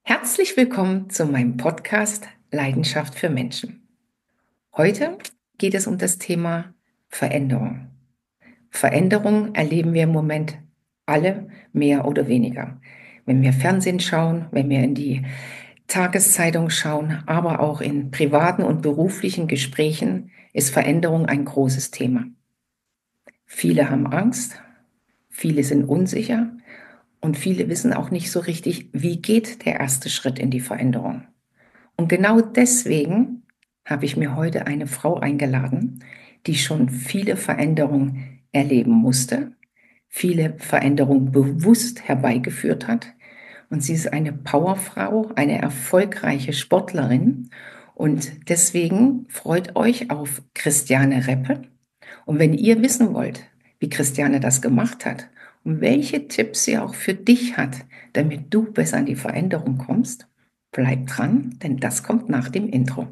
Herzlich willkommen zu meinem Podcast Leidenschaft für Menschen. Heute geht es um das Thema Veränderung. Veränderung erleben wir im Moment alle mehr oder weniger. Wenn wir Fernsehen schauen, wenn wir in die Tageszeitung schauen, aber auch in privaten und beruflichen Gesprächen ist Veränderung ein großes Thema. Viele haben Angst, viele sind unsicher und viele wissen auch nicht so richtig, wie geht der erste Schritt in die Veränderung. Und genau deswegen habe ich mir heute eine Frau eingeladen, die schon viele Veränderungen erleben musste, viele Veränderungen bewusst herbeigeführt hat. Und sie ist eine Powerfrau, eine erfolgreiche Sportlerin. Und deswegen freut euch auf Christiane Reppe. Und wenn ihr wissen wollt, wie Christiane das gemacht hat und welche Tipps sie auch für dich hat, damit du besser an die Veränderung kommst, bleib dran, denn das kommt nach dem Intro.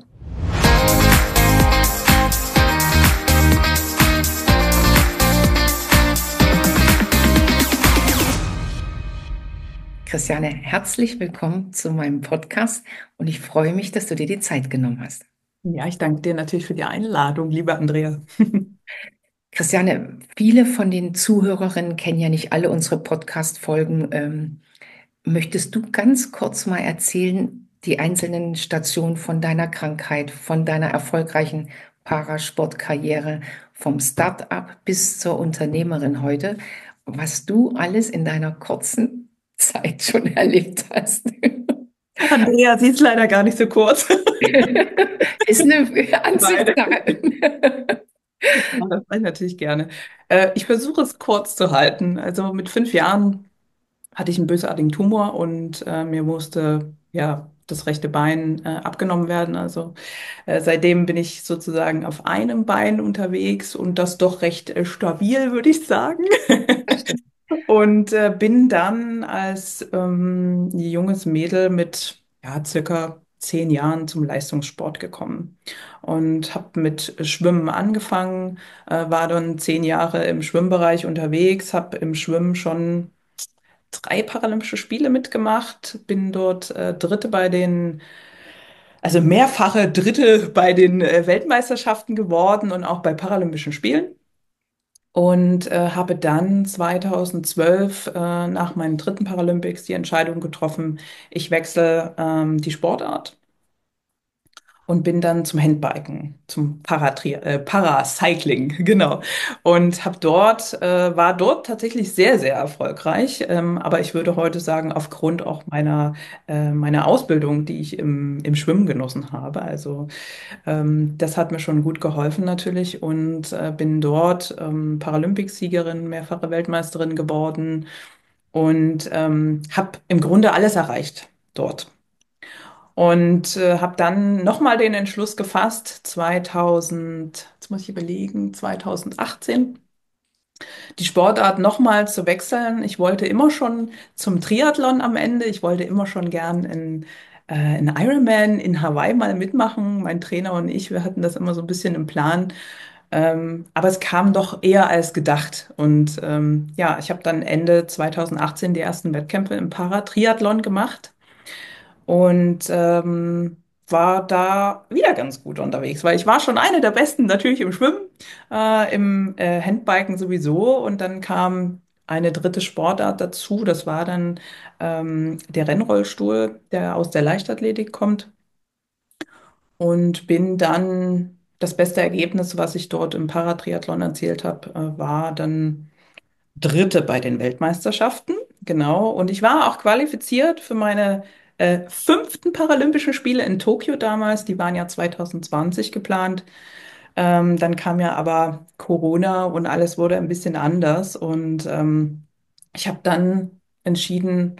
Christiane, herzlich willkommen zu meinem Podcast und ich freue mich, dass du dir die Zeit genommen hast. Ja, ich danke dir natürlich für die Einladung, liebe Andrea. Christiane, viele von den Zuhörerinnen kennen ja nicht alle unsere Podcast-Folgen. Möchtest du ganz kurz mal erzählen, die einzelnen Stationen von deiner Krankheit, von deiner erfolgreichen Parasportkarriere, vom Start-up bis zur Unternehmerin heute, was du alles in deiner kurzen Zeit schon erlebt hast? Andrea, sie ist leider gar nicht so kurz. Ist eine Beide. Ansichtssache. Ja, das mache ich natürlich gerne. Ich versuche es kurz zu halten. Also mit 5 Jahren hatte ich einen bösartigen Tumor und mir musste ja das rechte Bein abgenommen werden. Also seitdem bin ich sozusagen auf einem Bein unterwegs und das doch recht stabil, würde ich sagen. Und bin dann als junges Mädel mit ja, circa 10 Jahren zum Leistungssport gekommen und habe mit Schwimmen angefangen, war dann 10 Jahre im Schwimmbereich unterwegs, habe im Schwimmen schon 3 Paralympische Spiele mitgemacht, bin dort Dritte bei den, also mehrfache Dritte bei den Weltmeisterschaften geworden und auch bei Paralympischen Spielen und habe dann 2012 nach meinen dritten Paralympics die Entscheidung getroffen, ich wechsle die Sportart und bin dann zum Handbiken, zum Paracycling, genau. Und war dort tatsächlich sehr, sehr erfolgreich. Aber ich würde heute sagen, aufgrund auch meiner Ausbildung, die ich im Schwimmen genossen habe. Also das hat mir schon gut geholfen natürlich und bin dort Paralympicsiegerin, mehrfache Weltmeisterin geworden und habe im Grunde alles erreicht dort. Und habe dann nochmal den Entschluss gefasst, 2000, jetzt muss ich überlegen, 2018, die Sportart nochmal zu wechseln. Ich wollte immer schon zum Triathlon am Ende. Ich wollte immer schon gern in Ironman in Hawaii mal mitmachen. Mein Trainer und ich, wir hatten das immer so ein bisschen im Plan. Aber es kam doch eher als gedacht. Und ja, ich habe dann Ende 2018 die ersten Wettkämpfe im Paratriathlon gemacht und war da wieder ganz gut unterwegs, weil ich war schon eine der Besten natürlich im Schwimmen, im Handbiken sowieso und dann kam eine dritte Sportart dazu, das war dann der Rennrollstuhl, der aus der Leichtathletik kommt und bin dann das beste Ergebnis, was ich dort im Paratriathlon erzielt habe, war dann Dritte bei den Weltmeisterschaften, genau. Und ich war auch qualifiziert für meine fünften Paralympischen Spiele in Tokio damals. Die waren ja 2020 geplant. Dann kam ja aber Corona und alles wurde ein bisschen anders. Und ich habe dann entschieden,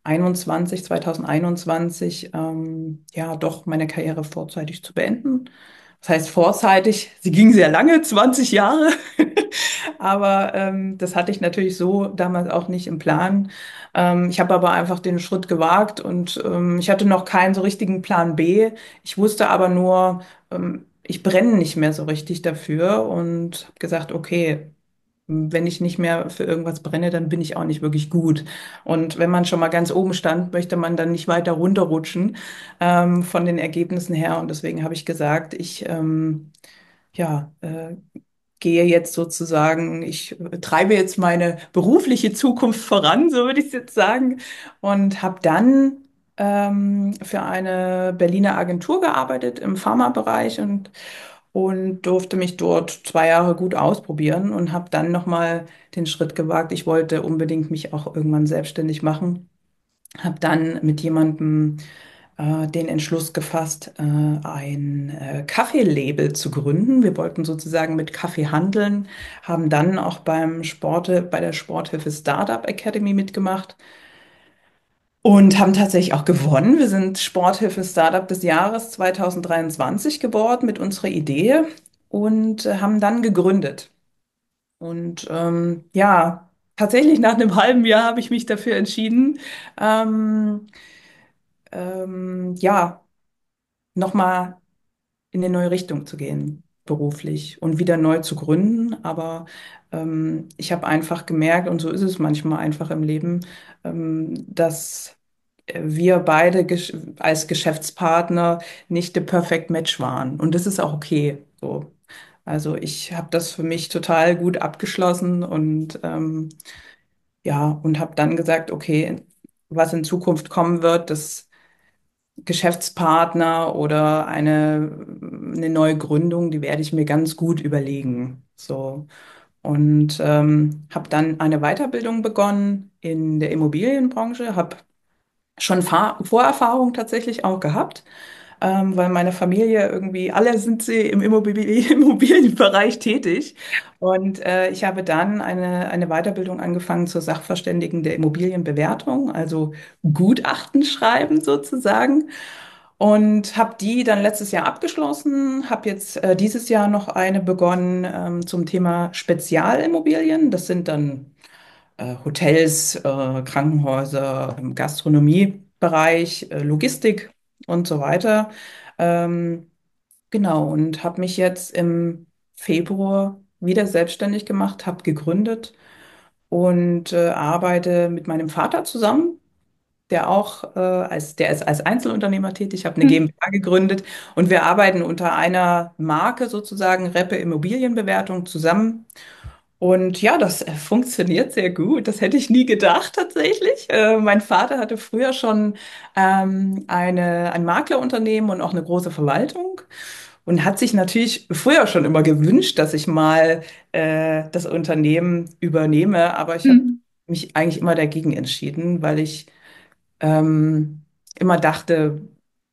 2021, ja, doch meine Karriere vorzeitig zu beenden. Das heißt vorzeitig, sie ging sehr lange, 20 Jahre. Aber das hatte ich natürlich so damals auch nicht im Plan. Ich habe aber einfach den Schritt gewagt und ich hatte noch keinen so richtigen Plan B. Ich wusste aber nur, ich brenne nicht mehr so richtig dafür und habe gesagt, okay, Wenn ich nicht mehr für irgendwas brenne, dann bin ich auch nicht wirklich gut. Und wenn man schon mal ganz oben stand, möchte man dann nicht weiter runterrutschen, von den Ergebnissen her. Und deswegen habe ich gesagt, ja, gehe jetzt sozusagen, ich treibe jetzt meine berufliche Zukunft voran, so würde ich es jetzt sagen, und habe dann für eine Berliner Agentur gearbeitet im Pharmabereich und durfte mich dort 2 Jahre gut ausprobieren und habe dann nochmal den Schritt gewagt. Ich wollte unbedingt mich auch irgendwann selbstständig machen. Habe dann mit jemandem den Entschluss gefasst, ein Kaffeelabel zu gründen. Wir wollten sozusagen mit Kaffee handeln, haben dann auch bei der Sporthilfe Startup Academy mitgemacht und haben tatsächlich auch gewonnen. Wir sind Sporthilfe Startup des Jahres 2023 geworden mit unserer Idee und haben dann gegründet. Und ja, tatsächlich nach einem halben Jahr habe ich mich dafür entschieden, ähm, ja, nochmal in eine neue Richtung zu gehen, beruflich und wieder neu zu gründen. Aber ich habe einfach gemerkt, und so ist es manchmal einfach im Leben, dass wir beide als Geschäftspartner nicht the perfect match waren. Und das ist auch okay. So. Also ich habe das für mich total gut abgeschlossen und ja, und habe dann gesagt, okay, was in Zukunft kommen wird, das Geschäftspartner oder eine neue Gründung, die werde ich mir ganz gut überlegen. So. Und habe dann eine Weiterbildung begonnen in der Immobilienbranche, habe schon Vorerfahrung tatsächlich auch gehabt, weil meine Familie irgendwie, alle sind sie im Immobilienbereich tätig. Und ich habe dann eine Weiterbildung angefangen zur Sachverständigen der Immobilienbewertung, also Gutachten schreiben sozusagen. Und habe die dann letztes Jahr abgeschlossen, habe jetzt dieses Jahr noch eine begonnen zum Thema Spezialimmobilien. Das sind dann Hotels, Krankenhäuser, im Gastronomiebereich, Logistik und so weiter. Ähm, genau, und habe mich jetzt im Februar wieder selbstständig gemacht, habe gegründet und arbeite mit meinem Vater zusammen. Der ist als Einzelunternehmer tätig, habe eine Hm. GmbH gegründet und wir arbeiten unter einer Marke sozusagen, Reppe Immobilienbewertung zusammen. Und ja, das funktioniert sehr gut. Das hätte ich nie gedacht tatsächlich. Mein Vater hatte früher schon ein Maklerunternehmen und auch eine große Verwaltung und hat sich natürlich früher schon immer gewünscht, dass ich mal das Unternehmen übernehme. Aber ich habe Hm. mich eigentlich immer dagegen entschieden, weil ich immer dachte,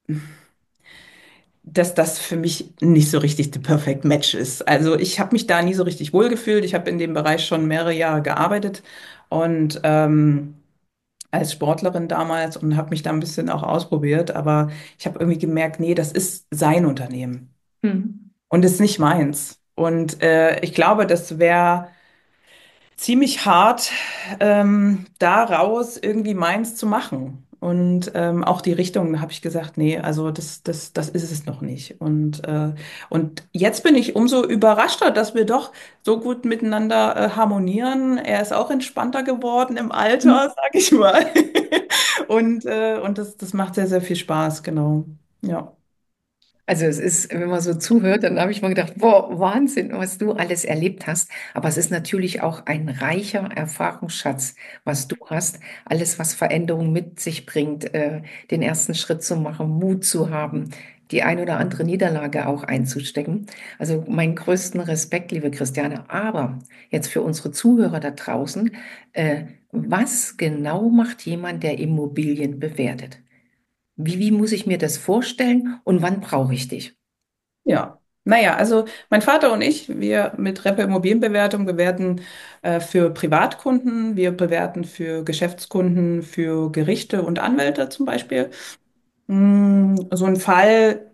dass das für mich nicht so richtig the perfect match ist. Also ich habe mich da nie so richtig wohlgefühlt. Ich habe in dem Bereich schon mehrere Jahre gearbeitet und als Sportlerin damals und habe mich da ein bisschen auch ausprobiert. Aber ich habe irgendwie gemerkt, nee, das ist sein Unternehmen Hm. und ist nicht meins. Und ich glaube, das wäre ziemlich hart, daraus irgendwie meins zu machen. Und auch die Richtung da habe ich gesagt, nee, also das ist es noch nicht. Und jetzt bin ich umso überraschter, dass wir doch so gut miteinander harmonieren. Er ist auch entspannter geworden im Hm. Alter, sag ich mal. Und das macht sehr, sehr viel Spaß, genau. Ja. Also es ist, wenn man so zuhört, dann habe ich mal gedacht, boah, Wahnsinn, was du alles erlebt hast. Aber es ist natürlich auch ein reicher Erfahrungsschatz, was du hast. Alles, was Veränderung mit sich bringt, den ersten Schritt zu machen, Mut zu haben, die ein oder andere Niederlage auch einzustecken. Also meinen größten Respekt, liebe Christiane. Aber jetzt für unsere Zuhörer da draußen, was genau macht jemand, der Immobilien bewertet? Wie muss ich mir das vorstellen und wann brauche ich dich? Ja, naja, also mein Vater und ich, wir mit Reppe Immobilienbewertung bewerten für Privatkunden, wir bewerten für Geschäftskunden, für Gerichte und Anwälte zum Beispiel. So ein Fall,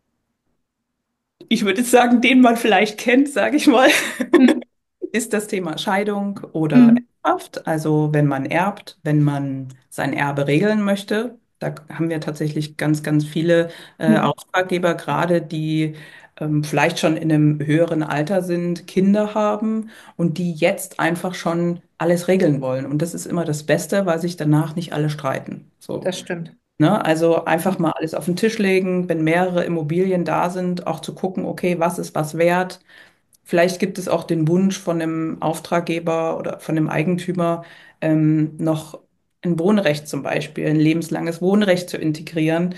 ich würde jetzt sagen, den man vielleicht kennt, sage ich mal, Hm. ist das Thema Scheidung oder Hm. Erbschaft. Also wenn man erbt, wenn man sein Erbe regeln möchte. Da haben wir tatsächlich ganz, ganz viele Hm. Auftraggeber gerade, die vielleicht schon in einem höheren Alter sind, Kinder haben und die jetzt einfach schon alles regeln wollen. Und das ist immer das Beste, weil sich danach nicht alle streiten. So. Das stimmt. Ne? Also einfach mal alles auf den Tisch legen, wenn mehrere Immobilien da sind, auch zu gucken, okay, was ist was wert? Vielleicht gibt es auch den Wunsch von dem Auftraggeber oder von dem Eigentümer, noch ein Wohnrecht zum Beispiel, ein lebenslanges Wohnrecht zu integrieren.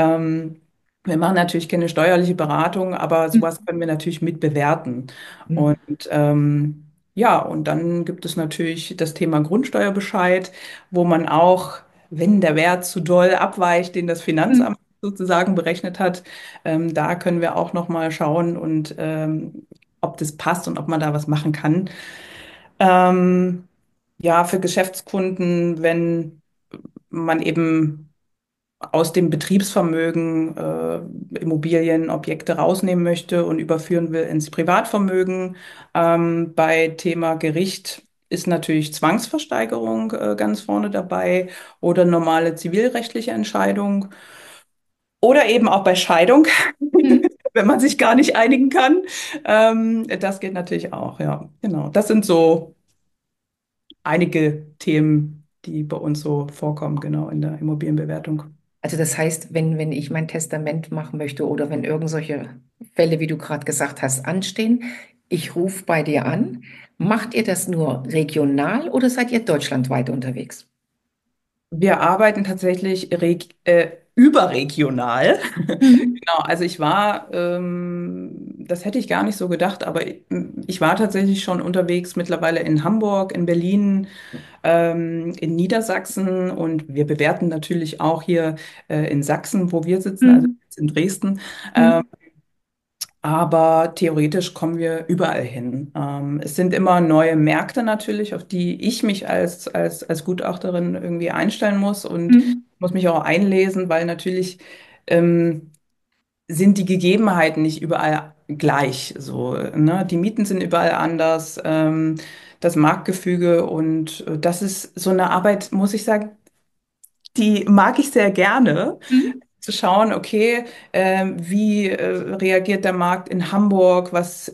Wir machen natürlich keine steuerliche Beratung, aber sowas können wir natürlich mit bewerten. Mhm. Und ja, und dann gibt es natürlich das Thema Grundsteuerbescheid, wo man auch, wenn der Wert zu doll abweicht, den das Mhm. Finanzamt sozusagen berechnet hat, da können wir auch noch mal schauen und ob das passt und ob man da was machen kann. Ähm, ja, für Geschäftskunden, wenn man eben aus dem Betriebsvermögen Immobilien, Objekte rausnehmen möchte und überführen will ins Privatvermögen. Bei Thema Gericht ist natürlich Zwangsversteigerung ganz vorne dabei oder normale zivilrechtliche Entscheidung. Oder eben auch bei Scheidung, Mhm. wenn man sich gar nicht einigen kann. Das geht natürlich auch, ja. Genau. Das sind so einige Themen, die bei uns so vorkommen, genau, in der Immobilienbewertung. Also das heißt, wenn ich mein Testament machen möchte oder wenn irgend solche Fälle, wie du gerade gesagt hast, anstehen, ich rufe bei dir an. Macht ihr das nur regional oder seid ihr deutschlandweit unterwegs? Wir arbeiten tatsächlich überregional. Mhm. Genau, also ich war, das hätte ich gar nicht so gedacht, aber ich war tatsächlich schon unterwegs mittlerweile in Hamburg, in Berlin, in Niedersachsen und wir bewerten natürlich auch hier in Sachsen, wo wir sitzen, also Mhm. jetzt in Dresden. Ähm, Mhm. aber theoretisch kommen wir überall hin. Es sind immer neue Märkte natürlich, auf die ich mich als Gutachterin irgendwie einstellen muss und Mhm. muss mich auch einlesen, weil natürlich ähm, sind die Gegebenheiten nicht überall gleich. So, ne? Die Mieten sind überall anders, das Marktgefüge und das ist so eine Arbeit, muss ich sagen, die mag ich sehr gerne Mhm. zu schauen, okay, wie reagiert der Markt in Hamburg,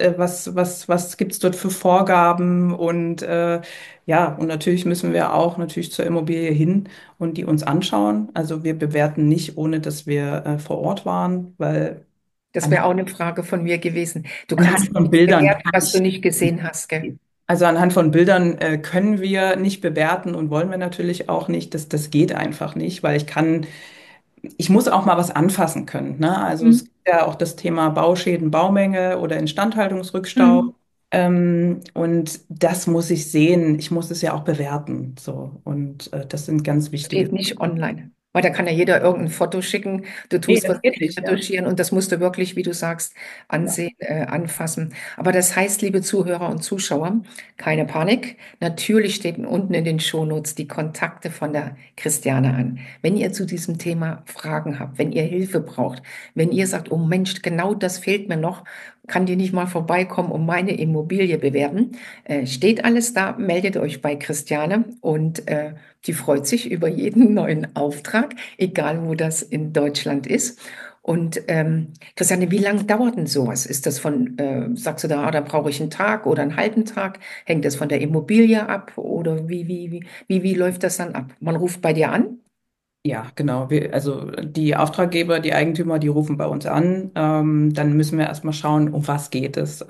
was gibt es dort für Vorgaben und ja, und natürlich müssen wir auch natürlich zur Immobilie hin und die uns anschauen. Also wir bewerten nicht, ohne dass wir vor Ort waren, weil Das wäre auch eine Frage von mir gewesen. Du anhand kannst von nichts Bildern bewerten, kann was du ich. nicht gesehen hast, gell? Also anhand von Bildern können wir nicht bewerten und wollen wir natürlich auch nicht. Das geht einfach nicht, weil ich muss auch mal was anfassen können. Ne? Also es Mhm. gibt ja auch das Thema Bauschäden, Baumenge oder Instandhaltungsrückstau. Mhm. Und das muss ich sehen. Ich muss es ja auch bewerten. So. Und das sind ganz Das wichtige. geht nicht online. Weil da kann ja jeder irgendein Foto schicken. Du Nee, tust was das geht nicht, ja. retuschieren und das musst du wirklich, wie du sagst, Ja. ansehen, anfassen. Aber das heißt, liebe Zuhörer und Zuschauer, keine Panik. Natürlich steht unten in den Shownotes die Kontakte von der Christiane an. Wenn ihr zu diesem Thema Fragen habt, wenn ihr Hilfe braucht, wenn ihr sagt, oh Mensch, genau das fehlt mir noch, kann die nicht mal vorbeikommen und meine Immobilie bewerben, steht alles da, meldet euch bei Christiane und die freut sich über jeden neuen Auftrag, egal wo das in Deutschland ist. Und Christiane, wie lange dauert denn sowas? Ist das von, sagst du da, da brauche ich einen Tag oder einen halben Tag? Hängt das von der Immobilie ab oder wie läuft das dann ab? Man ruft bei dir an? Ja, genau. Also die Auftraggeber, die Eigentümer, die rufen bei uns an. Dann müssen wir erstmal schauen, um was geht es.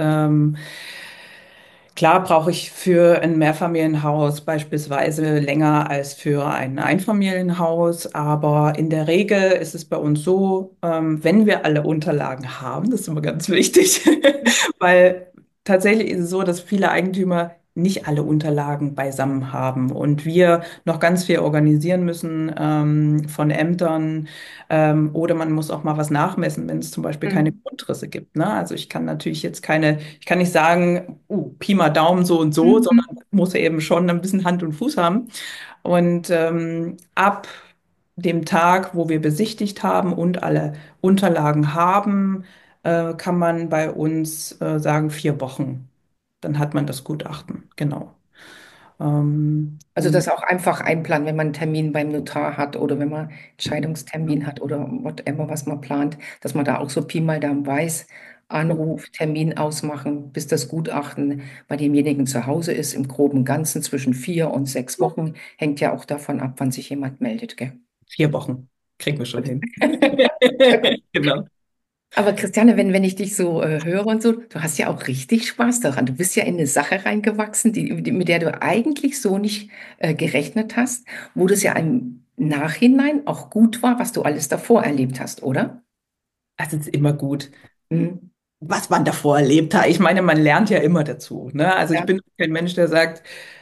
Klar brauche ich für ein Mehrfamilienhaus beispielsweise länger als für ein Einfamilienhaus, aber in der Regel ist es bei uns so, wenn wir alle Unterlagen haben, das ist immer ganz wichtig, weil tatsächlich ist es so, dass viele Eigentümer nicht alle Unterlagen beisammen haben und wir noch ganz viel organisieren müssen von Ämtern oder man muss auch mal was nachmessen, wenn es zum Beispiel keine Mhm. Grundrisse gibt. Ne? Also ich kann natürlich jetzt ich kann nicht sagen, Pi mal Daumen so und so, sondern Mhm. muss eben schon ein bisschen Hand und Fuß haben. Und ab dem Tag, wo wir besichtigt haben und alle Unterlagen haben, kann man bei uns sagen 4 Wochen. Dann hat man das Gutachten, genau. Also Und das auch einfach einplanen, wenn man einen Termin beim Notar hat oder wenn man Entscheidungstermin hat oder whatever, was man plant, dass man da auch so Pi mal Daumen weiß, Anruf, Termin ausmachen, bis das Gutachten bei demjenigen zu Hause ist, im groben und Ganzen zwischen 4 und 6 Wochen. Hängt ja auch davon ab, wann sich jemand meldet, gell? 4 Wochen kriegen wir schon Gut. hin. Ja, gut. Genau. Aber Christiane, wenn ich dich so höre und so, du hast ja auch richtig Spaß daran. Du bist ja in eine Sache reingewachsen, mit der du eigentlich so nicht gerechnet hast, wo das ja im Nachhinein auch gut war, was du alles davor erlebt hast, oder? Das ist immer gut, Mhm. was man davor erlebt hat. Ich meine, man lernt ja immer dazu, ne? Also ich Ja. bin kein Mensch, der sagt,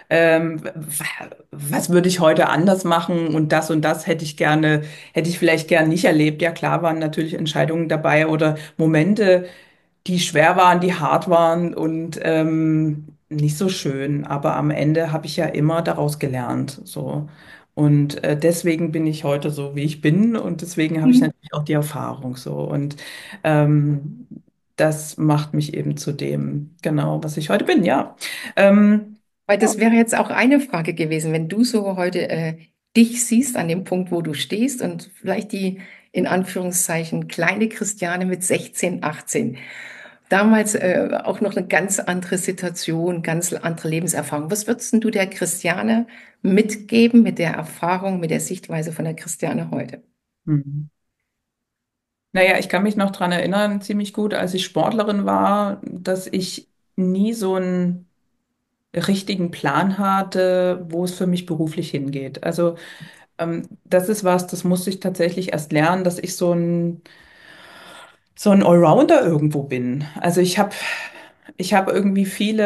was würde ich heute anders machen und das hätte ich vielleicht gern nicht erlebt. Ja, klar waren natürlich Entscheidungen dabei oder Momente, die schwer waren, die hart waren und nicht so schön. Aber am Ende habe ich ja immer daraus gelernt, so. Und deswegen bin ich heute so, wie ich bin und deswegen habe ich Mhm. natürlich auch die Erfahrung so. Und ähm, das macht mich eben zu dem, genau, was ich heute bin, ja. Weil Ja. das wäre jetzt auch eine Frage gewesen, wenn du so heute dich siehst an dem Punkt, wo du stehst und vielleicht die in Anführungszeichen kleine Christiane mit 16, 18. Damals auch noch eine ganz andere Situation, ganz andere Lebenserfahrung. Was würdest denn du der Christiane mitgeben mit der Erfahrung, mit der Sichtweise von der Christiane heute? Hm. Naja, ich kann mich noch dran erinnern, ziemlich gut, als ich Sportlerin war, dass ich nie so einen richtigen Plan hatte, wo es für mich beruflich hingeht. Also das ist was, das musste ich tatsächlich erst lernen, dass ich so ein Allrounder irgendwo bin. Also ich habe irgendwie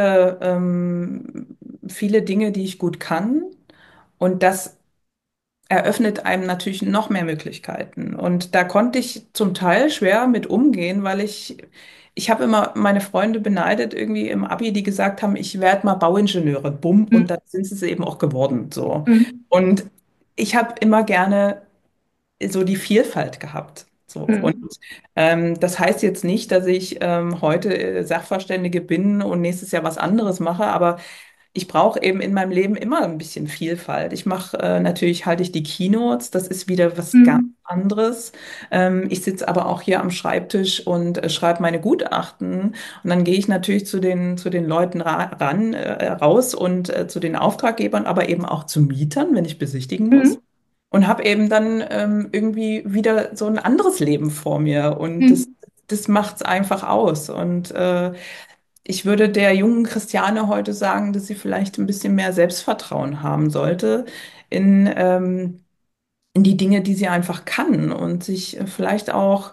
viele Dinge, die ich gut kann. Und das eröffnet einem natürlich noch mehr Möglichkeiten. Und da konnte ich zum Teil schwer mit umgehen, weil ich habe immer meine Freunde beneidet, irgendwie im Abi, die gesagt haben, ich werde mal Bauingenieure, bumm, und dann sind sie es eben auch geworden, so. Mhm. Und ich habe immer gerne so die Vielfalt gehabt. So. Und Mhm. das heißt jetzt nicht, dass ich heute Sachverständige bin und nächstes Jahr was anderes mache, aber ich brauche eben in meinem Leben immer ein bisschen Vielfalt. Ich mache natürlich halte ich die Keynotes, das ist wieder was ganz Mhm. anderes. Ich sitze aber auch hier am Schreibtisch und schreibe meine Gutachten und dann gehe ich natürlich zu den Leuten raus und zu den Auftraggebern, aber eben auch zu Mietern, wenn ich besichtigen muss. Mhm. Und habe eben dann irgendwie wieder so ein anderes Leben vor mir und Mhm. das macht's einfach aus. Und ich würde der jungen Christiane heute sagen, dass sie vielleicht ein bisschen mehr Selbstvertrauen haben sollte in, in die Dinge, die sie einfach kann und sich vielleicht auch,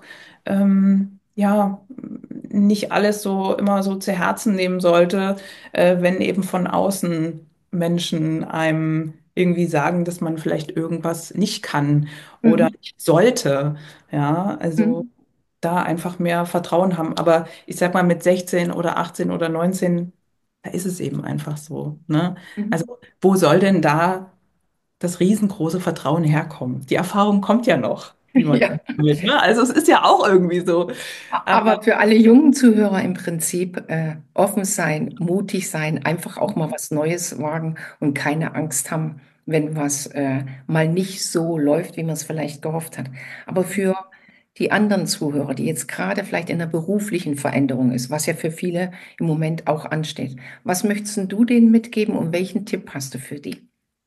ja, nicht alles so immer so zu Herzen nehmen sollte, wenn eben von außen Menschen einem irgendwie sagen, dass man vielleicht irgendwas nicht kann oder Mhm. nicht sollte. Ja, also Mhm. da einfach mehr Vertrauen haben. Aber ich sag mal, mit 16 oder 18 oder 19, da ist es eben einfach so, ne? Also, Mhm. wo soll denn da das riesengroße Vertrauen herkommen? Die Erfahrung kommt ja noch, wie man Ja. will, ne? Also, es ist ja auch irgendwie so. Aber Aber für alle jungen Zuhörer im Prinzip offen sein, mutig sein, einfach auch mal was Neues wagen und keine Angst haben, wenn was mal nicht so läuft, wie man es vielleicht gehofft hat. Aber für die anderen Zuhörer, die jetzt gerade vielleicht in einer beruflichen Veränderung ist, was ja für viele im Moment auch ansteht, was möchtest denn du denen mitgeben und welchen Tipp hast du für die?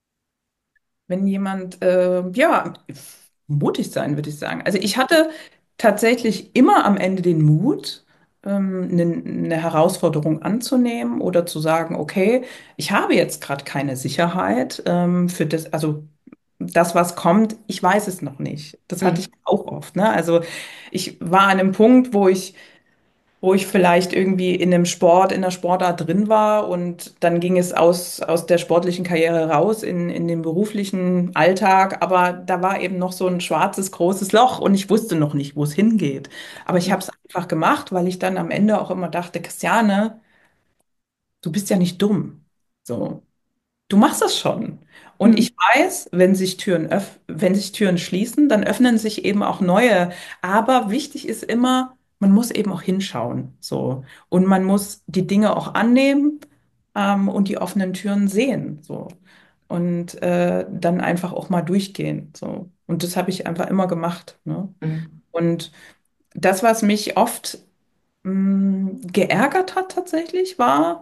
wenn jemand, ja, mutig sein, würde ich sagen. Also ich hatte tatsächlich immer am Ende den Mut, eine Herausforderung anzunehmen oder zu sagen, okay, ich habe jetzt gerade keine Sicherheit, für das, also das, was kommt, ich weiß es noch nicht. Das hatte ich Mhm. auch oft, ne? Also ich war an einem Punkt, wo ich vielleicht irgendwie in einem Sport, in der Sportart drin war und dann ging es aus der sportlichen Karriere raus in den beruflichen Alltag, aber da war eben noch so ein schwarzes, großes Loch und ich wusste noch nicht, wo es hingeht. Aber ich habe es einfach gemacht, weil ich dann am Ende auch immer dachte, Christiane, du bist ja nicht dumm. So. Du machst das schon. Und Mhm. ich weiß, wenn sich Türen schließen, dann öffnen sich eben auch neue. Aber wichtig ist immer, man muss eben auch hinschauen. So. Und man muss die Dinge auch annehmen, und die offenen Türen sehen. So. Und dann einfach auch mal durchgehen. So. Und das habe ich einfach immer gemacht. Ne? Mhm. Und das, was mich oft geärgert hat tatsächlich, war,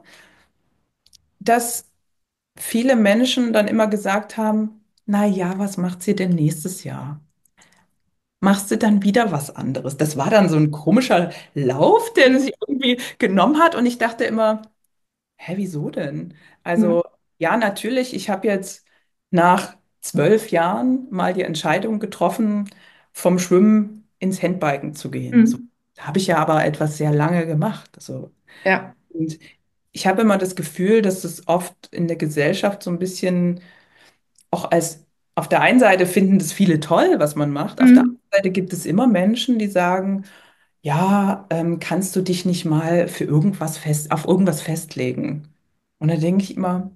dass viele Menschen dann immer gesagt haben, na ja, was macht sie denn nächstes Jahr? Machst du dann wieder was anderes? Das war dann so ein komischer Lauf, der sich irgendwie genommen hat und ich dachte immer, hä, wieso denn? Mhm. Also, ja, natürlich, ich habe jetzt nach 12 Jahren mal die Entscheidung getroffen, vom Schwimmen ins Handbiken zu gehen. So, Mhm. habe ich ja aber etwas sehr lange gemacht. Also, Ja. und ich habe immer das Gefühl, dass es oft in der Gesellschaft so ein bisschen auch als auf der einen Seite finden das viele toll, was man macht. Auf der Mhm. anderen Seite gibt es immer Menschen, die sagen, ja, kannst du dich nicht mal für irgendwas auf irgendwas festlegen? Und da denke ich immer,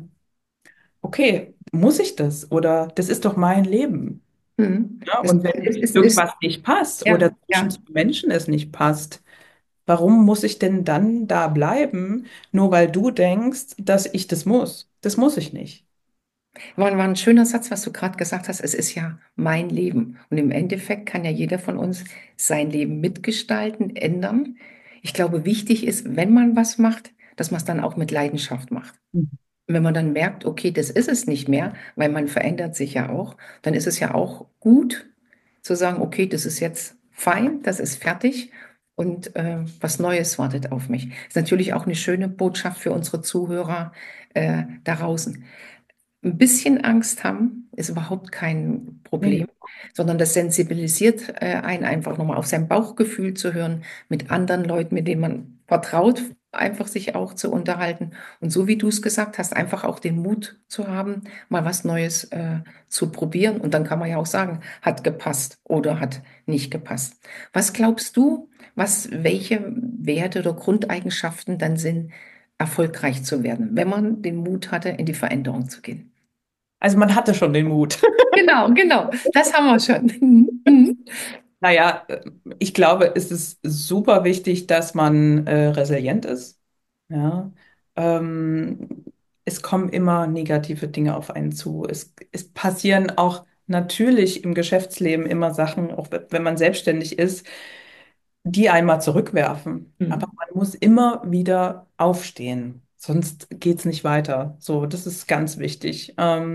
okay, muss ich das? Oder das ist doch mein Leben. Mhm. Ja, Es und wenn ist, irgendwas nicht passt ja, oder zwischen ja. zwei Menschen es nicht passt, warum muss ich denn dann da bleiben, nur weil du denkst, dass ich das muss? Das muss ich nicht. War ein schöner Satz, was du gerade gesagt hast. Es ist ja mein Leben. Und im Endeffekt kann ja jeder von uns sein Leben mitgestalten, ändern. Ich glaube, wichtig ist, wenn man was macht, dass man es dann auch mit Leidenschaft macht. Und wenn man dann merkt, okay, das ist es nicht mehr, weil man verändert sich ja auch, dann ist es ja auch gut zu sagen, okay, das ist jetzt fein, das ist fertig und was Neues wartet auf mich. Ist natürlich auch eine schöne Botschaft für unsere Zuhörer da draußen. Ein bisschen Angst haben ist überhaupt kein Nee. Problem, sondern das sensibilisiert einen einfach nochmal auf sein Bauchgefühl zu hören, mit anderen Leuten, mit denen man vertraut, einfach sich auch zu unterhalten. Und so wie du es gesagt hast, einfach auch den Mut zu haben, mal was Neues zu probieren. Und dann kann man ja auch sagen, hat gepasst oder hat nicht gepasst. Was glaubst du, welche Werte oder Grundeigenschaften dann sind, erfolgreich zu werden, wenn man den Mut hatte, in die Veränderung zu gehen? Also man hatte schon den Mut. Genau, genau. Das haben wir schon. Mhm. Mhm. Naja, ich glaube, es ist super wichtig, dass man resilient ist. Ja. Ähm, Es kommen immer negative Dinge auf einen zu. Es passieren auch natürlich im Geschäftsleben immer Sachen, auch wenn man selbstständig ist, die einmal zurückwerfen. Aber Mhm. man muss immer wieder aufstehen, sonst geht es nicht weiter. So, das ist ganz wichtig.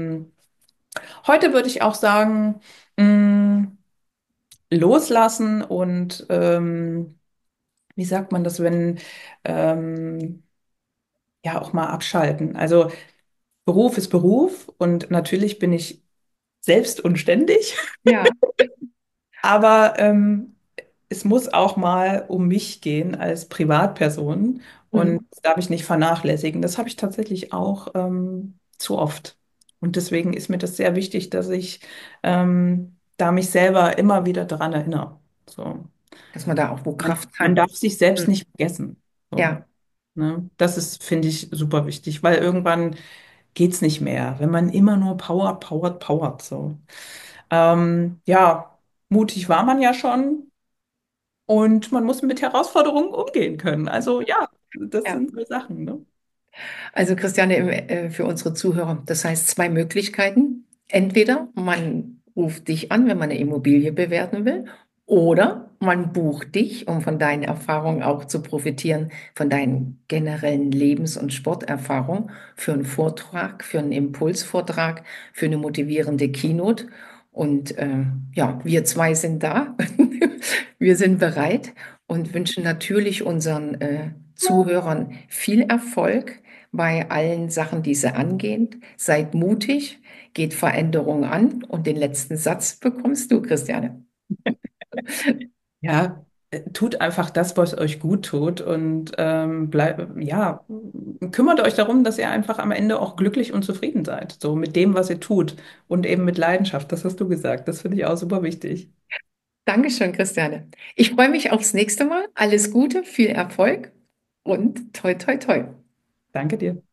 Heute würde ich auch sagen, mh, loslassen und wie sagt man das, wenn ja auch mal abschalten. Also Beruf ist Beruf und natürlich bin ich selbst und ständig, Ja, aber es muss auch mal um mich gehen als Privatperson und mhm. das darf ich nicht vernachlässigen. Das habe ich tatsächlich auch zu oft. Und deswegen ist mir das sehr wichtig, dass ich da mich selber immer wieder dran erinnere. So. Dass man da auch wo Kraft Man tankt. darf sich selbst Mhm. nicht vergessen. So, Ja, ne? Das ist, finde ich, super wichtig, weil irgendwann geht's nicht mehr, wenn man immer nur powert. So. Ja, mutig war man ja schon und man muss mit Herausforderungen umgehen können. Also ja, das ja. sind so Sachen, ne? Also Christiane, für unsere Zuhörer, das heißt zwei Möglichkeiten. Entweder man ruft dich an, wenn man eine Immobilie bewerten will, oder man bucht dich, um von deinen Erfahrungen auch zu profitieren, von deinen generellen Lebens- und Sporterfahrungen für einen Vortrag, für einen Impulsvortrag, für eine motivierende Keynote. Und ja, wir zwei sind da. Wir sind bereit und wünschen natürlich unseren Zuhörern viel Erfolg bei allen Sachen, die sie angehen. Seid mutig, geht Veränderungen an und den letzten Satz bekommst du, Christiane. Ja, tut einfach das, was euch gut tut und ja, kümmert euch darum, dass ihr einfach am Ende auch glücklich und zufrieden seid, so mit dem, was ihr tut und eben mit Leidenschaft. Das hast du gesagt. Das finde ich auch super wichtig. Dankeschön, Christiane. Ich freue mich aufs nächste Mal. Alles Gute, viel Erfolg und toi, toi, toi. Danke dir.